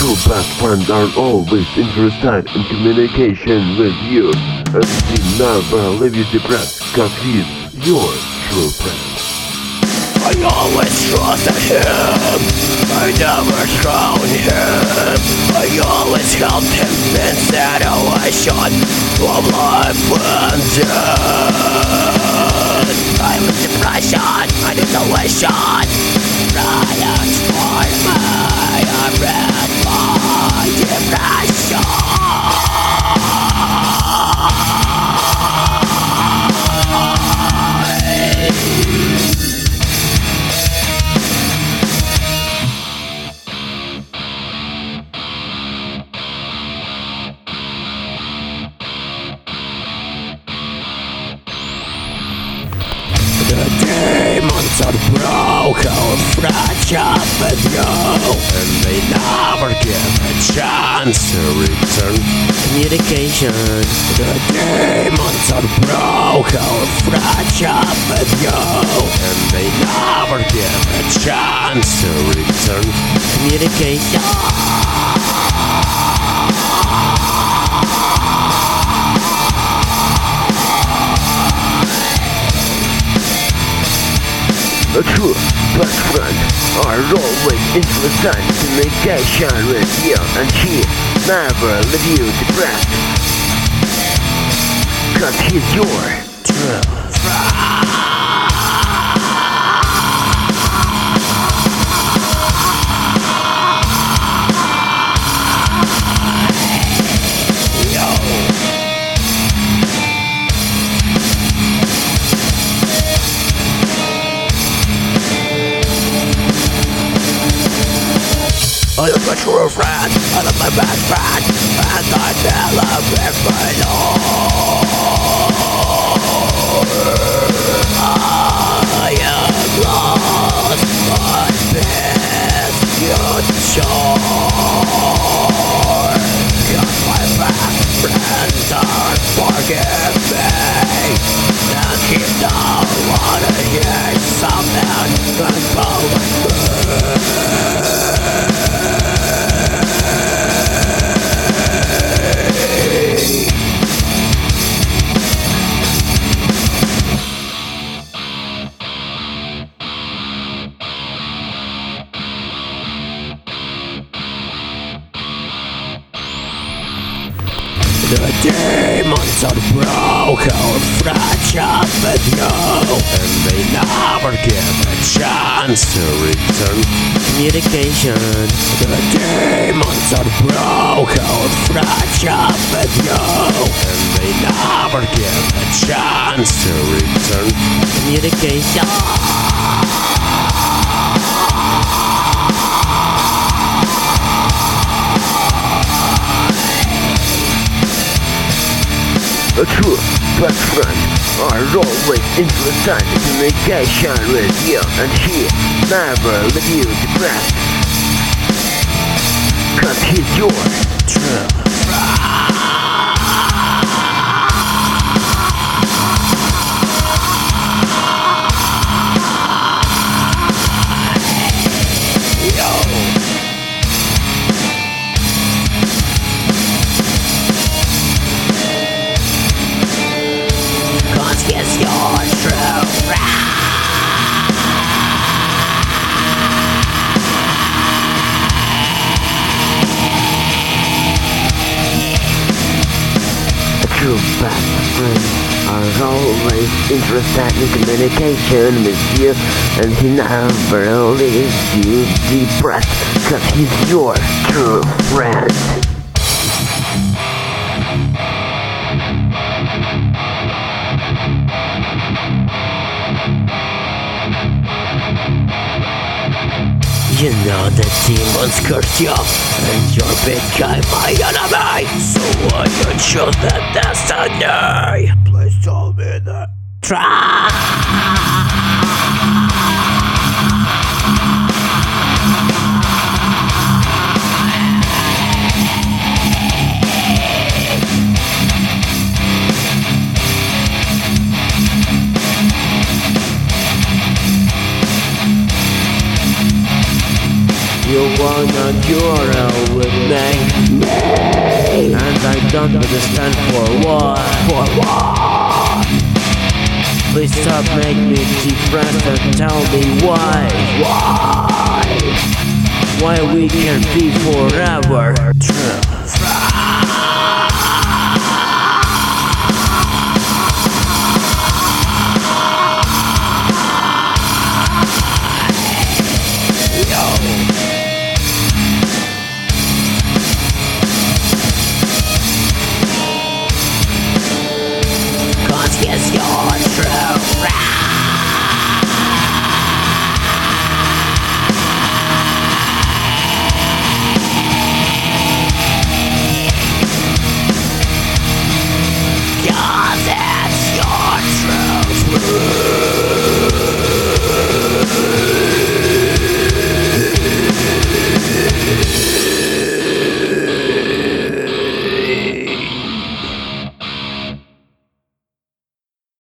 true best friends are always interested in communication with you, and he never leave you depressed, cause he's your true friend. I always trusted him, I never thrown him. I always helped him in situation of life and death. I'm in depression, I need solution. Right for me, I read my depression. The demons are broken, friendship with you, and they never give a chance to return communication. The demons are broken, friendship with you, and they never give a chance to return communication. A true best friend are always interested in communication with you, and he never leave you depressed, cause he's your true friend. I am my true friend, I am my best friend, and I never break my Lord. I am lost, but best yet sure. Cause my best friends are forgive me, and he don't wanna hear something about me. The demons are broken, friendship with you, and they never give a chance to return communication. The demons are broken, friendship with you, and they never give a chance to return communication. A true best friend are always interested in communication with you, and he never leave you depressed, cause he's your true friend. Yes, you're true friend. A true best friend are always interested in communication with you, and he never leaves you depressed, cause he's your true friend. You know the demons curse you, and you became my enemy. So why you choose the destiny? Please tell me the truth. You wanna cure with me, and I don't understand for what. Please stop making me depressed and tell me why we can't be forever. True.